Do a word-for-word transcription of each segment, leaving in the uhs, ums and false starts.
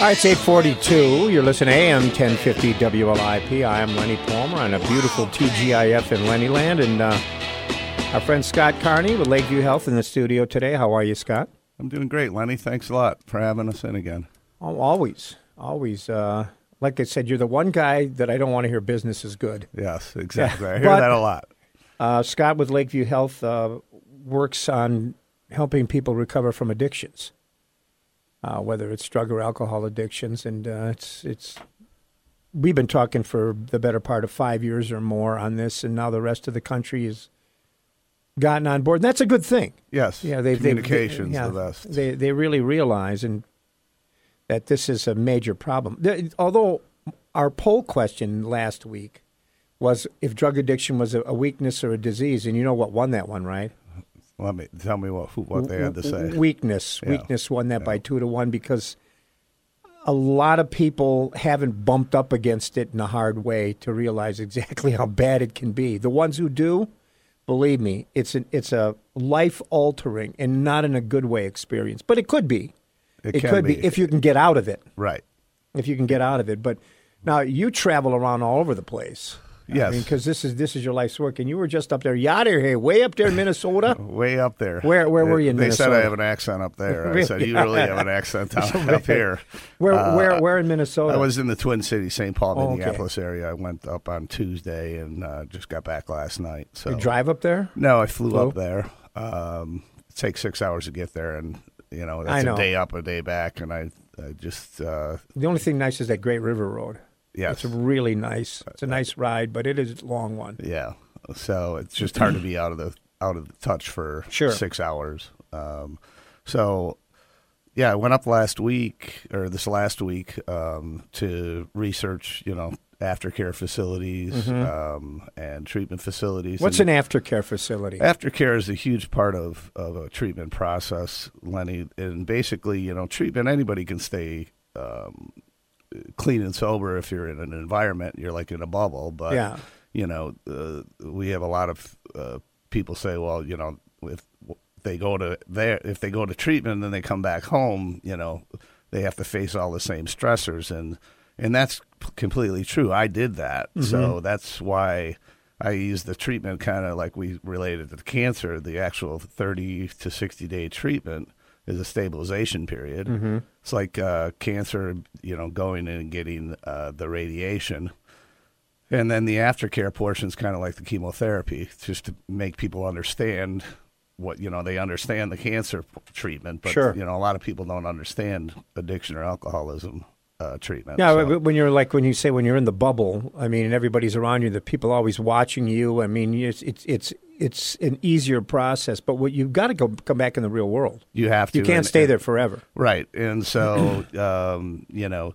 All right, it's eight forty-two. You're listening to A M ten fifty W L I P. I am Lenny Palmer on a beautiful T G I F in Lennyland. And uh, our friend Scott Carney with Lakeview Health in the studio today. How are you, Scott? I'm doing great, Lenny. Thanks a lot for having us in again. Oh, always, always. Uh, like I said, you're the one guy that I don't want to hear business is good. Yes, exactly. Yeah, I hear but, that a lot. Uh, Scott with Lakeview Health uh, works on helping people recover from addictions. Uh, whether it's drug or alcohol addictions, and uh, it's it's. We've been talking for the better part of five years or more on this, and now the rest of the country has gotten on board. And that's a good thing. Yes, yeah, they, communication's they, yeah, the best. They they really realize and that this is a major problem. The, although our poll question last week was if drug addiction was a, a weakness or a disease, and you know what won that one, right? Let me tell me what who, what they had to say. Weakness, yeah. weakness won that yeah. by two to one because a lot of people haven't bumped up against it in a hard way to realize exactly how bad it can be. The ones who do, believe me, it's an, it's a life altering and not in a good way experience, but it could be. It, it can could be. be if you can get out of it. Right. If you can get out of it, but now you travel around all over the place. Yes, I mean, because this is this is your life's work, and you were just up there, yada, hey, way up there in Minnesota. Way up there. Where where were you in they Minnesota? They said I have an accent up there. Really? I said you really have an accent up, up here. Where uh, where where in Minnesota? I was in the Twin Cities, Saint Paul, oh, Minneapolis okay. area. I went up on Tuesday and uh, just got back last night. So you drive up there? No, I flew, flew? up there. Um, it takes six hours to get there, and you know that's I know. a day up, a day back, and I, I just uh, the only thing nice is that Great River Road. Yes. It's really nice. It's a nice ride, but it is a long one. Yeah. So it's just hard to be out of the out of the touch for sure. six hours. Um, so, yeah, I went up last week, or this last week, um, to research, you know, aftercare facilities mm-hmm. um, and treatment facilities. What's and an aftercare facility? Aftercare is a huge part of, of a treatment process, Lenny. And basically, you know, treatment, anybody can stay um clean and sober if you're in an environment, you're like in a bubble. But, yeah. you know, uh, we have a lot of uh, people say, well, you know, if they go to there, if they go to treatment and then they come back home, you know, they have to face all the same stressors. And, and that's completely true. I did that. Mm-hmm. So that's why I use the treatment kind of like we related to the cancer, the actual thirty to sixty day treatment is a stabilization period. Mm-hmm. It's like uh, cancer, you know, going in and getting uh, the radiation. And then the aftercare portion is kind of like the chemotherapy, just to make people understand what, you know, they understand the cancer treatment. But, sure. you know, a lot of people don't understand addiction or alcoholism uh, treatment. Yeah, so. when you're like, when you say when you're in the bubble, I mean, and everybody's around you, the people always watching you. I mean, it's it's it's, it's an easier process, but what you've got to go come back in the real world. You have to. You can't and, stay and, there forever. Right. And so, um, you know,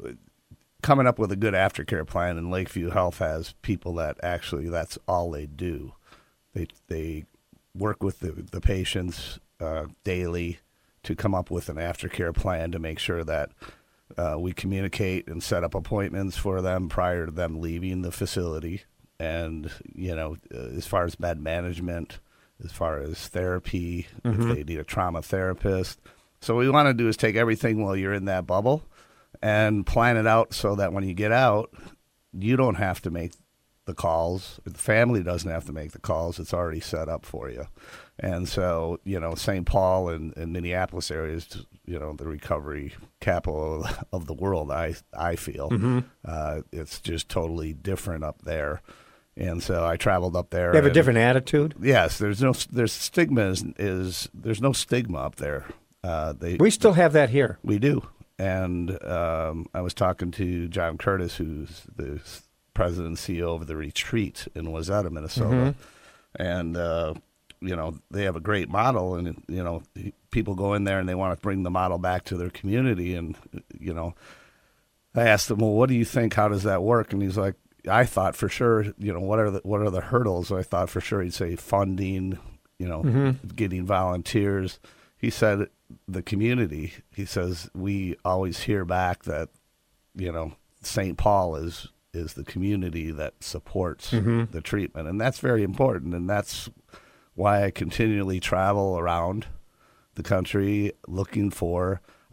coming up with a good aftercare plan, and Lakeview Health has people that actually that's all they do. They they work with the, the patients uh, daily to come up with an aftercare plan to make sure that uh, we communicate and set up appointments for them prior to them leaving the facility. And, you know, uh, as far as med management, as far as therapy, mm-hmm. if they need a trauma therapist. So what we want to do is take everything while you're in that bubble and plan it out so that when you get out, you don't have to make the calls. The family doesn't have to make the calls. It's already set up for you. And so, you know, Saint Paul and, and Minneapolis area is, you know, the recovery capital of the world, I, I feel. Mm-hmm. Uh, it's just totally different up there. And so I traveled up there. They have a and, different attitude? Yes. There's no there's stigma is, is there's no stigma up there. Uh, they We still have that here. We do. And um, I was talking to John Curtis, who's the president and C E O of the Retreat in Wayzata, Minnesota. Mm-hmm. And, uh, you know, they have a great model. And, you know, people go in there and they want to bring the model back to their community. And, you know, I asked him, well, what do you think? How does that work? And he's like, I thought for sure, you know, what are the, what are the hurdles? I thought for sure he'd say funding, you know, mm-hmm. getting volunteers. He said the community, he says, we always hear back that, you know, Saint Paul is is the community that supports mm-hmm. the treatment. And that's very important. And that's why I continually travel around the country looking for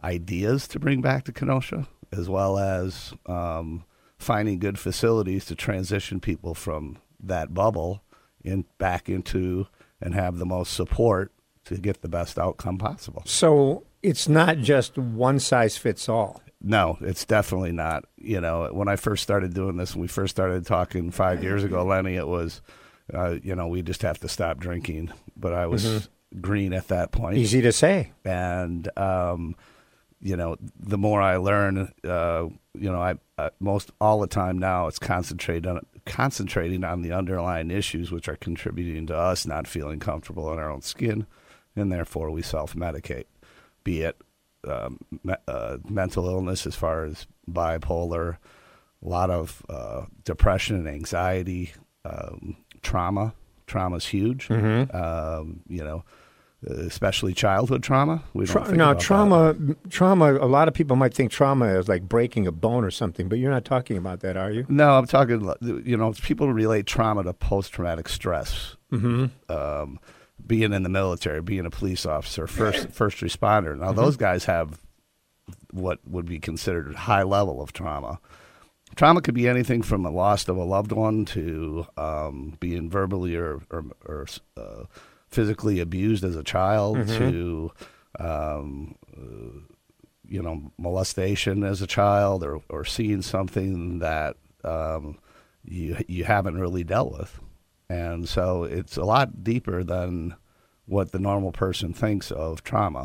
ideas to bring back to Kenosha, as well as um, finding good facilities to transition people from that bubble in back into and have the most support to get the best outcome possible. So it's not just one size fits all. No, it's definitely not. You know, when I first started doing this, when we first started talking five years ago, Lenny, it was, uh, you know, we just have to stop drinking. But I was mm-hmm. green at that point. Easy to say. And, um, you know, the more I learn, uh, you know, I, I most all the time now it's concentrated on concentrating on the underlying issues which are contributing to us not feeling comfortable in our own skin, and therefore we self-medicate, be it um, me- uh, mental illness as far as bipolar, a lot of uh, depression and anxiety, um, trauma. Trauma's huge, mm-hmm. um, you know, especially childhood trauma. We don't Tra- think now, about trauma, that. trauma. A lot of people might think trauma is like breaking a bone or something, but you're not talking about that, are you? No, I'm talking. You know, people relate trauma to post-traumatic stress. Mm-hmm. Um, being in the military, being a police officer, first first responder. Now, mm-hmm. those guys have what would be considered a high level of trauma. Trauma could be anything from the loss of a loved one to um, being verbally or, or, or uh, physically abused as a child, mm-hmm. to um, uh, you know, molestation as a child, or, or seeing something that um, you you haven't really dealt with. And so it's a lot deeper than what the normal person thinks of trauma.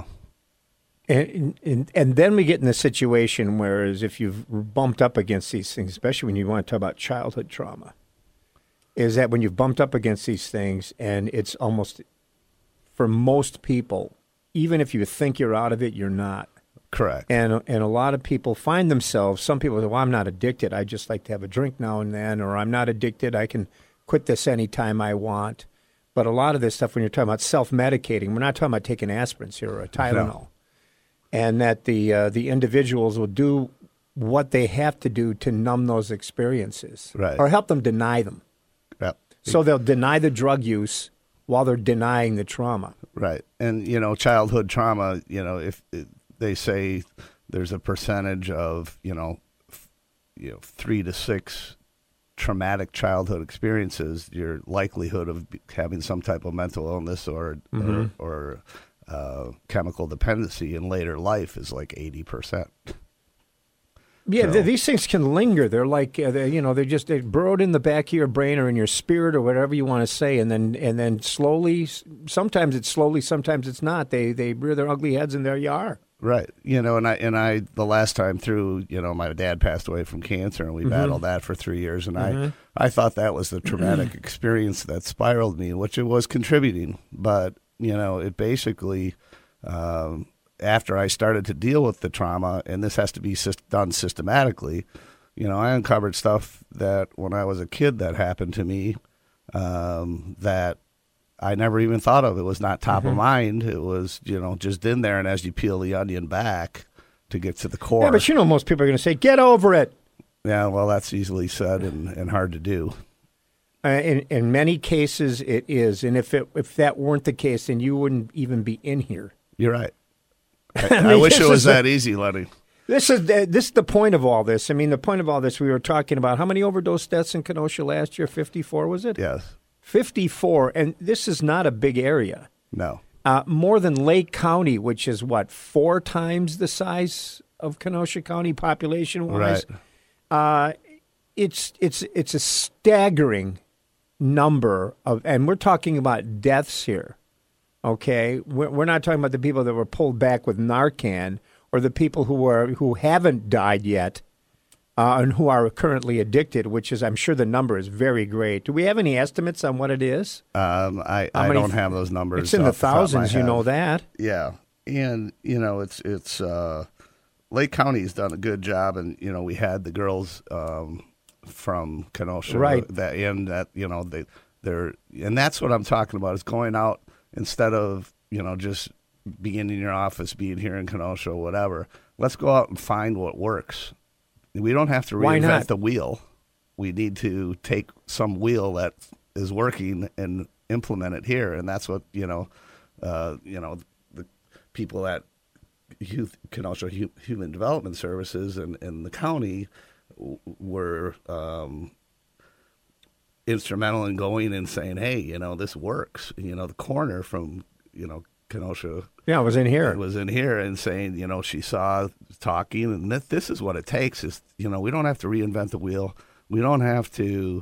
And, and and then we get in the situation where, as if you've bumped up against these things, especially when you want to talk about childhood trauma, is that when you've bumped up against these things, and it's almost, for most people, even if you think you're out of it, you're not. Correct. And and a lot of people find themselves, some people say, well, I'm not addicted. I just like to have a drink now and then, or I'm not addicted. I can quit this anytime I want. But a lot of this stuff, when you're talking about self-medicating, we're not talking about taking aspirins here or a Tylenol. No. And that the uh, the individuals will do what they have to do to numb those experiences, right, or help them deny them. Yep. So they'll deny the drug use while they're denying the trauma. Right. And, you know, childhood trauma, you know, if it, they say there's a percentage of, you know, f- you know, three to six traumatic childhood experiences, your likelihood of having some type of mental illness or mm-hmm. or, or Uh, chemical dependency in later life is like eighty percent. Yeah, so. th- these things can linger. They're like, uh, they're, you know, they're just they're burrowed in the back of your brain or in your spirit or whatever you want to say, and then and then slowly, sometimes it's slowly, sometimes it's not. They they rear their ugly heads, and there you are. Right. You know, and I and I the last time through, you know, my dad passed away from cancer, and we mm-hmm. battled that for three years, and mm-hmm. I I thought that was the traumatic experience that spiraled me, which it was contributing, but. You know, it basically, um, after I started to deal with the trauma, and this has to be sy- done systematically, you know, I uncovered stuff that when I was a kid that happened to me um, that I never even thought of. It was not top mm-hmm. of mind. It was, you know, just in there, and as you peel the onion back to get to the core. Yeah, but you know, most people are going to say, get over it. Yeah, well, that's easily said and, and hard to do. Uh, in, in many cases, it is, and if it if that weren't the case, then you wouldn't even be in here. You're right. I, I, mean, I wish it was that a, easy, Lenny. This is the, this is the point of all this. I mean, the point of all this. We were talking about how many overdose deaths in Kenosha last year? Fifty-four, was it? Yes. Fifty-four, and this is not a big area. No. Uh, more than Lake County, which is what, four times the size of Kenosha County population-wise. Right. Uh, it's it's it's a staggering number of, and we're talking about deaths here, okay? We're, we're not talking about the people that were pulled back with Narcan or the people who are who haven't died yet uh, and who are currently addicted, which is, I'm sure the number is very great. Do we have any estimates on what it is? Um, I, I don't have those numbers. It's in the thousands, you know that. Yeah, and, you know, it's, it's uh, Lake County's done a good job, and, you know, we had the girls um, from Kenosha, right? That and that you know they they're and that's what I'm talking about is going out instead of you know just being in your office, being here in Kenosha, or whatever. Let's go out and find what works. We don't have to reinvent the wheel. We need to take some wheel that is working and implement it here, and that's what you know. Uh, you know the people at Youth Kenosha Hu- Human Development Services and, and the county w- were um, instrumental in going and saying, hey, you know, this works. You know, the coroner from, you know, Kenosha. Yeah, it was in here. It was in here and saying, you know, she saw talking, and this, this is what it takes is, you know, we don't have to reinvent the wheel. We don't have to,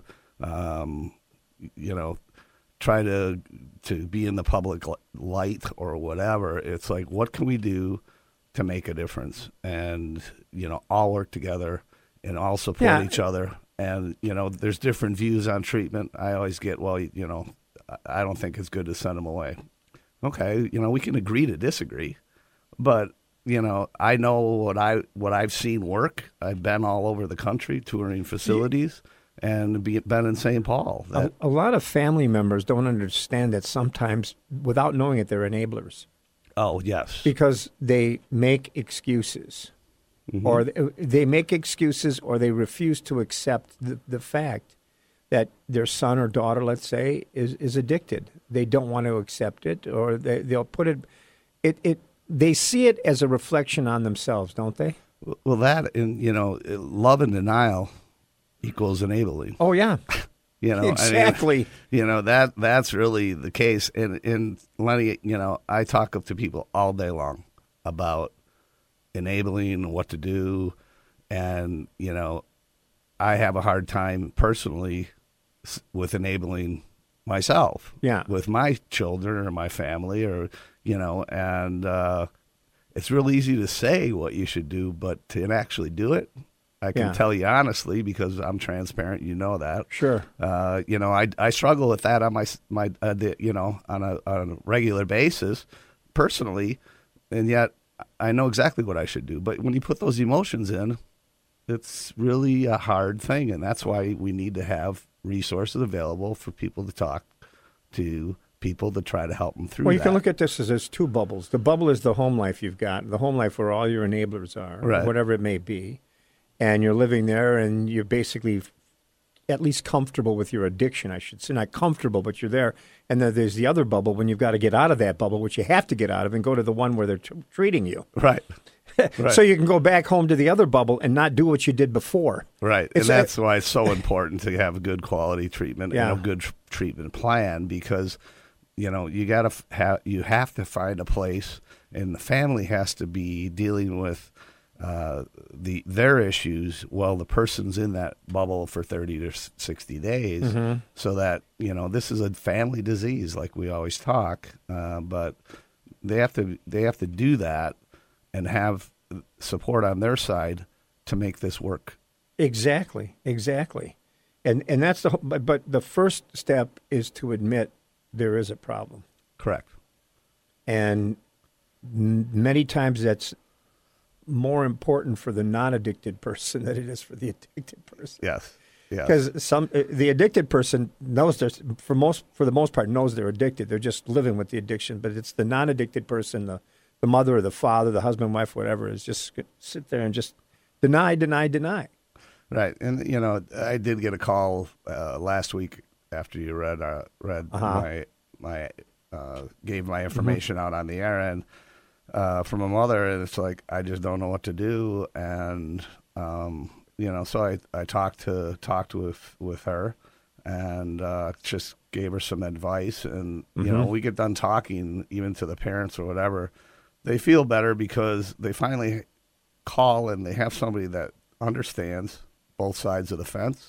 um, you know, try to to be in the public light or whatever. It's like, what can we do to make a difference? And, you know, all work together and all support Yeah. each other. And, you know, there's different views on treatment. I always get, well, you know, I don't think it's good to send them away. Okay, you know, we can agree to disagree. But, you know, I know what, I, what I've seen work. I've been all over the country touring facilities. Yeah. And be, been in Saint Paul. That, a, a lot of family members don't understand that sometimes, without knowing it, they're enablers. Oh, yes. Because they make excuses. Mm-hmm. Or they, they make excuses or they refuse to accept the, the fact that their son or daughter, let's say, is, is addicted. They don't want to accept it, or they, they'll put it, it, it, they see it as a reflection on themselves, don't they? Well, that, and, you know, love and denial equals enabling. Oh, yeah. You know, exactly. I mean, you know, that that's really the case. And, and Lenny, you know, I talk to people all day long about enabling, what to do. And, you know, I have a hard time personally with enabling myself. Yeah. With my children or my family or, you know, and uh, it's real easy to say what you should do, but to actually do it, I can yeah. tell you honestly because I'm transparent. You know that. Sure. Uh, you know, I I struggle with that on my my uh, the, you know on a on a regular basis, personally, and yet I know exactly what I should do. But when you put those emotions in, it's really a hard thing, and that's why we need to have resources available for people to talk to people to try to help them through. Well, you that. can look at this as there's two bubbles. The bubble is the home life you've got, the home life where all your enablers are, right. whatever it may be. And you're living there, and you're basically at least comfortable with your addiction, I should say. Not comfortable, but you're there. And then there's the other bubble when you've got to get out of that bubble, which you have to get out of, and go to the one where they're t- treating you. Right. right. So you can go back home to the other bubble and not do what you did before. Right. It's and that's a, why it's so important to have good quality treatment yeah. and a good tr- treatment plan because, you know, you got to f- have you have to find a place, and the family has to be dealing with Uh, the their issues while the person's in that bubble for thirty to sixty days, mm-hmm. so that, you know, this is a family disease, like we always talk, uh, but they have to they have to do that and have support on their side to make this work. Exactly, exactly, and and that's the but, but the first step is to admit there is a problem. Correct. And m- many times that's more important for the non-addicted person than it is for the addicted person. Yes. Yes. Because some uh, the addicted person knows they're for most for the most part knows they're addicted. They're just living with the addiction. But it's the non-addicted person, the the mother or the father, the husband, wife, whatever, is just sit there and just deny, deny, deny. Right. And you know, I did get a call uh, last week after you read uh, read uh-huh. my my uh, gave my information mm-hmm. out on the air and. Uh, from a mother, and it's like I just don't know what to do, and um, you know, so I, I talked to talked with with her, and uh, just gave her some advice, and mm-hmm. you know, we get done talking, even to the parents or whatever, they feel better because they finally call and they have somebody that understands both sides of the fence,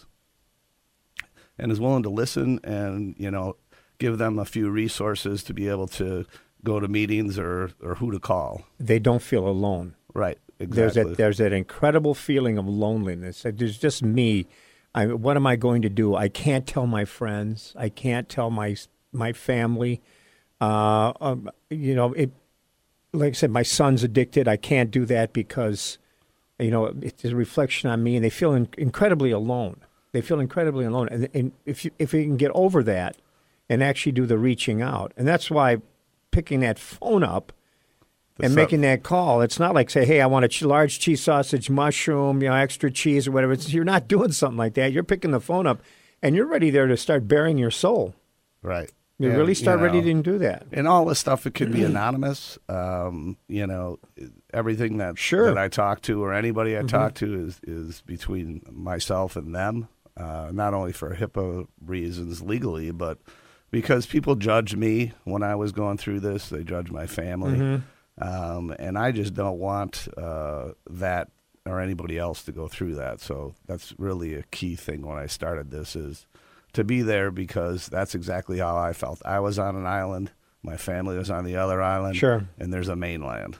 and is willing to listen, and you know, give them a few resources to be able to go to meetings or, or who to call. They don't feel alone. Right, exactly. There's that, there's that incredible feeling of loneliness. There's just me. I, what am I going to do? I can't tell my friends. I can't tell my my family. Uh, um, you know, it. Like I said, my son's addicted. I can't do that because, you know, it's a reflection on me, and they feel in, incredibly alone. They feel incredibly alone. And, and if you, if you can get over that and actually do the reaching out, and that's why picking that phone up and That's making up. that call, it's not like say, hey, I want a ch- large cheese sausage, mushroom, you know, extra cheese or whatever. It's, you're not doing something like that. You're picking the phone up, and you're ready there to start bearing your soul. Right. You And, really start you know, ready to do that. And all this stuff, it could be anonymous. Um, you know, everything that Sure. that I talk to or anybody I talk to is is between myself and them. Uh, not only for HIPAA reasons legally, but because people judge me when I was going through this. They judge my family, um, and I just don't want uh, that or anybody else to go through that. So that's really a key thing when I started this is to be there, because that's exactly how I felt. I was on an island. My family was on the other island. Sure. And there's a mainland.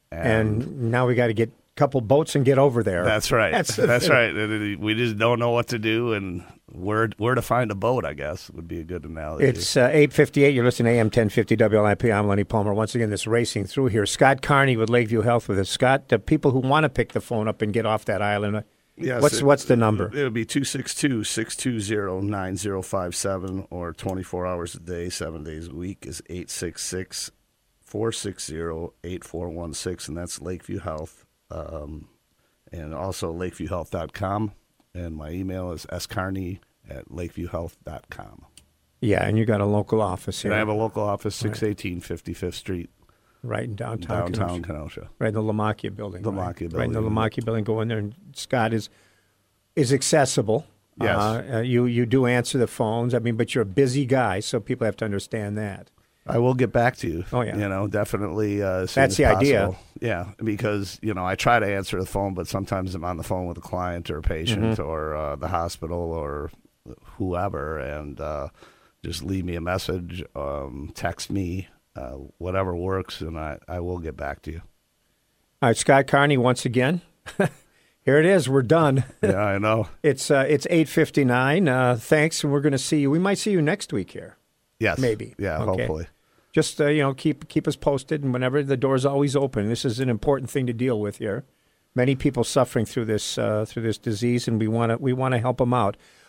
And now we got to get a couple boats and get over there. That's right. That's, That's right. And it- We just don't know what to do and where where to find a boat, I guess, would be a good analogy. It's uh, eight fifty-eight. You're listening to A M ten fifty W L I P. I'm Lenny Palmer. Once again, this racing through here. Scott Carney with Lakeview Health with us. Scott, the people who want to pick the phone up and get off that island, Yes, what's it- what's the number? It would be two six two, six two zero, nine zero five seven, or twenty-four hours a day, seven days a week is eight six six, four six zero, eight four one six, and that's Lakeview Health. Um, and also lakeview health dot com, and my email is scarney at lakeview health dot com. Yeah, and you got a local office here. And I have a local office, six eighteen fifty-fifth Street, right in downtown. downtown Kenosha. Kenosha. Right in the Lamacchia building. The right? Lamacchia Right in the building. Lamacchia building. Go in there, and Scott is is accessible. Yes. Uh, uh, you you do answer the phones. I mean, but you're a busy guy, so people have to understand that. I will get back to you. Oh, yeah. You know, definitely. Uh, as soon That's as the idea. possible. Yeah, because, you know, I try to answer the phone, but sometimes I'm on the phone with a client or a patient Mm-hmm. or uh, the hospital or whoever, and uh, just leave me a message, um, text me, uh, whatever works, and I, I will get back to you. All right, Scott Carney, once again. Here it is. We're done. Yeah, I know. It's uh, it's eight fifty-nine. Uh, thanks, and we're going to see you. We might see you next week here. Yes. Maybe. Yeah, Okay. hopefully. Just uh, you know, keep keep us posted, and whenever the door's always open. This is an important thing to deal with here. Many people suffering through this uh, through this disease, and we want to we want to help them out.